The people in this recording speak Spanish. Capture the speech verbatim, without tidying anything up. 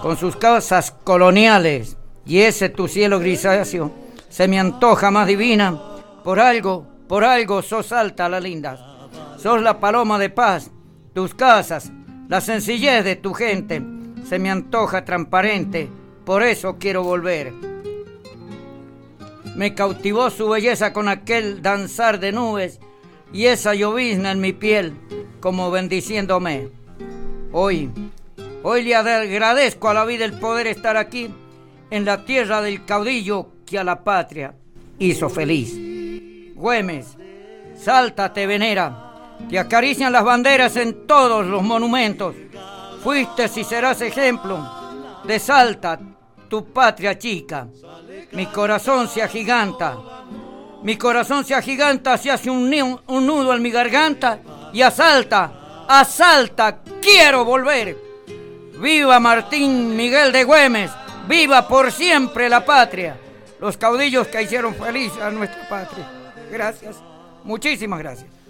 con sus casas coloniales y ese tu cielo grisáceo, se me antoja más divina. Por algo, por algo sos alta la linda. Sos la paloma de paz, tus casas, la sencillez de tu gente, se me antoja transparente, por eso quiero volver. Me cautivó su belleza con aquel danzar de nubes y esa llovizna en mi piel, como bendiciéndome. Hoy, hoy le agradezco a la vida el poder estar aquí, en la tierra del caudillo que a la patria hizo feliz. Güemes, Salta te venera, te acarician las banderas en todos los monumentos. Fuiste y serás ejemplo de Salta, tu patria chica. Mi corazón se agiganta, mi corazón se agiganta, se hace un, un nudo en mi garganta y a Salta, a Salta quiero volver. ¡Viva Martín Miguel de Güemes! ¡Viva por siempre la patria! Los caudillos que hicieron feliz a nuestra patria. Gracias, muchísimas gracias.